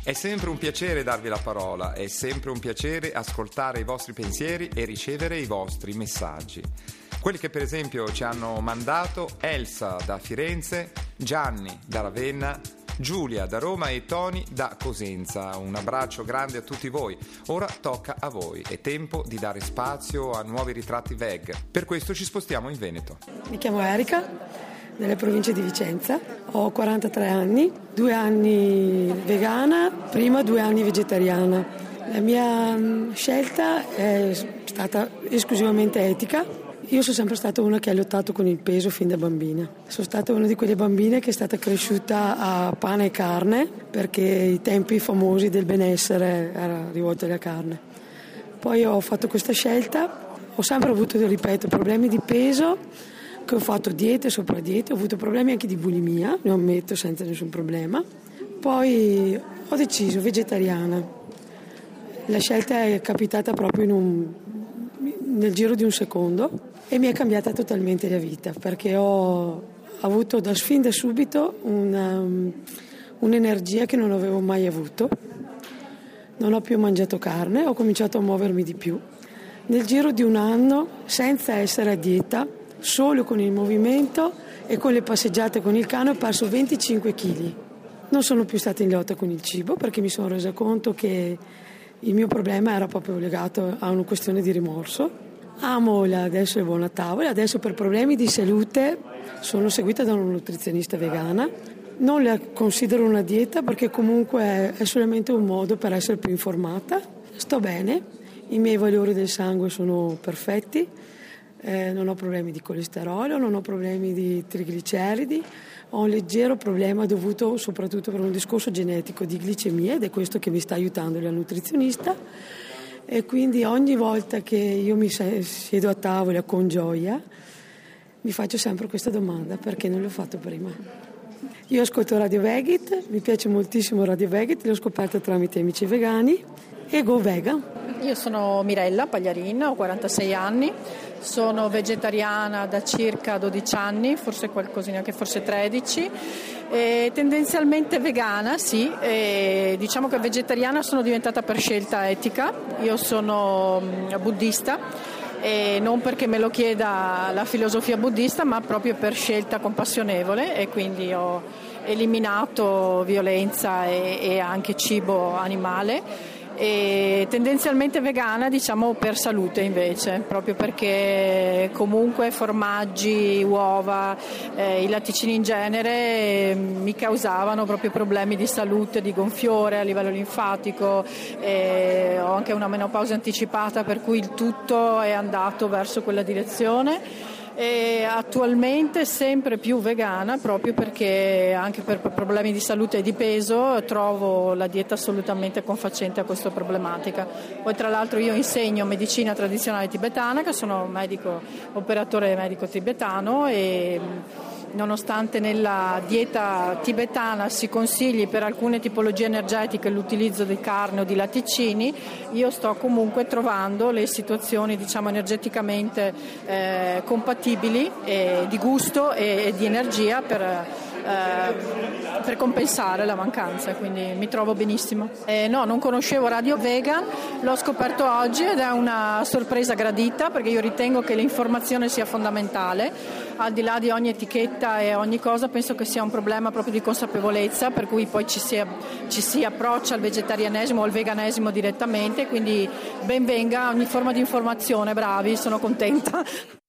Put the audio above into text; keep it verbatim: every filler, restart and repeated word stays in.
È sempre un piacere darvi la parola, è sempre un piacere ascoltare i vostri pensieri e ricevere i vostri messaggi. Quelli che per esempio ci hanno mandato Elsa da Firenze, Gianni da Ravenna, Giulia da Roma e Tony da Cosenza. Un abbraccio grande a tutti voi. Ora tocca a voi, è tempo di dare spazio a nuovi ritratti V E G. Per questo ci spostiamo in Veneto. Mi chiamo Erika, nelle province di Vicenza, ho quarantatré anni, due anni vegana, prima due anni vegetariana. La mia scelta è stata esclusivamente etica. Io sono sempre stata una che ha lottato con il peso fin da bambina. Sono stata una di quelle bambine che è stata cresciuta a pane e carne, perché i tempi famosi del benessere era rivolto alla carne. Poi ho fatto questa scelta, ho sempre avuto, ripeto, problemi di peso, che ho fatto diete sopra diete, ho avuto problemi anche di bulimia, ne ammetto senza nessun problema. Poi ho deciso vegetariana. La scelta è capitata proprio in un, nel giro di un secondo e mi è cambiata totalmente la vita, perché ho avuto da fin da subito una, un'energia che non avevo mai avuto. Non ho più mangiato carne, ho cominciato a muovermi di più. Nel giro di un anno, senza essere a dieta, solo con il movimento e con le passeggiate con il cane, ho perso venticinque chili. Non sono più stata in lotta con il cibo, perché mi sono resa conto che il mio problema era proprio legato a una questione di rimorso. Amo la adesso è buona tavola, adesso per problemi di salute sono seguita da una nutrizionista vegana. Non la considero una dieta, perché comunque è solamente un modo per essere più informata. Sto bene, i miei valori del sangue sono perfetti. Eh, non ho problemi di colesterolo, non ho problemi di trigliceridi, ho un leggero problema dovuto soprattutto per un discorso genetico di glicemia, ed è questo che mi sta aiutando la nutrizionista, e quindi ogni volta che io mi siedo a tavola con gioia mi faccio sempre questa domanda: perché non l'ho fatto prima? Io ascolto Radio Vegit, mi piace moltissimo Radio Vegit, l'ho scoperto tramite amici vegani, e Go Vegan. Io sono Mirella Pagliarin, ho quarantasei anni, sono vegetariana da circa dodici anni, forse qualcosina, anche forse tredici, e tendenzialmente vegana, sì, e diciamo che vegetariana sono diventata per scelta etica. Io sono buddista, e non perché me lo chieda la filosofia buddista, ma proprio per scelta compassionevole, e quindi ho eliminato violenza e, e anche cibo animale. E tendenzialmente vegana, diciamo, per salute invece, proprio perché comunque formaggi, uova, eh, i latticini in genere eh, mi causavano proprio problemi di salute, di gonfiore a livello linfatico, eh, ho anche una menopausa anticipata, per cui il tutto è andato verso quella direzione. E attualmente sempre più vegana, proprio perché anche per problemi di salute e di peso trovo la dieta assolutamente confacente a questa problematica. Poi tra l'altro io insegno medicina tradizionale tibetana, che sono medico, operatore medico tibetano, e nonostante nella dieta tibetana si consigli per alcune tipologie energetiche l'utilizzo di carne o di latticini, io sto comunque trovando le situazioni, diciamo, energeticamente eh, compatibili, eh, di gusto e, e di energia per, eh, per compensare la mancanza, quindi mi trovo benissimo. Eh, no, non conoscevo Radio Vegan, l'ho scoperto oggi ed è una sorpresa gradita, perché io ritengo che l'informazione sia fondamentale. Al di là di ogni etichetta e ogni cosa, penso che sia un problema proprio di consapevolezza, per cui poi ci si, ci si approccia al vegetarianesimo o al veganesimo direttamente, quindi ben venga ogni forma di informazione, bravi, sono contenta.